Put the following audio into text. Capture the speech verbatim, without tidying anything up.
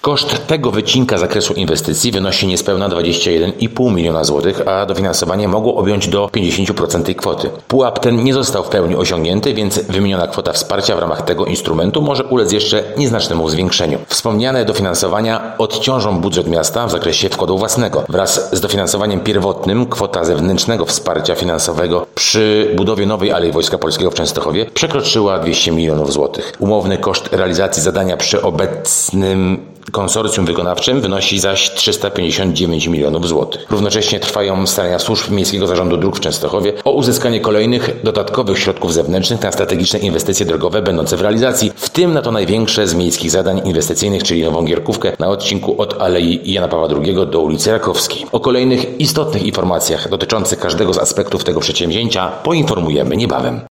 Koszt tego wycinka zakresu inwestycji wynosi niespełna dwadzieścia jeden i pół miliona złotych, a dofinansowanie mogło objąć do pięćdziesiąt procent tej kwoty. Pułap ten nie został w pełni osiągnięty, więc wymieniona kwota wsparcia w ramach tego instrumentu może ulec jeszcze nieznacznemu zwiększeniu. Wspomniane dofinansowania odciążą budżet miasta w zakresie wkładu własnego. Wraz z dofinansowaniem pierwotnym kwota zewnętrznego wsparcia finansowego przy budowie nowej Alei Wojska Polskiego w Częstochowie przekroczyła dwieście milionów złotych. Umowny koszt realizacji zadania przy obecnym konsorcjum wykonawczym wynosi zaś trzysta pięćdziesiąt dziewięć milionów złotych. Równocześnie trwają starania służb Miejskiego Zarządu Dróg w Częstochowie o uzyskanie kolejnych dodatkowych środków zewnętrznych na strategiczne inwestycje drogowe będące w realizacji, w tym na to największe z miejskich zadań inwestycyjnych, czyli nową Gierkówkę na odcinku od Alei Jana Pawła drugiego do ulicy Rakowskiej. O kolejnych istotnych informacjach dotyczących każdego z aspektów tego przedsięwzięcia poinformujemy niebawem.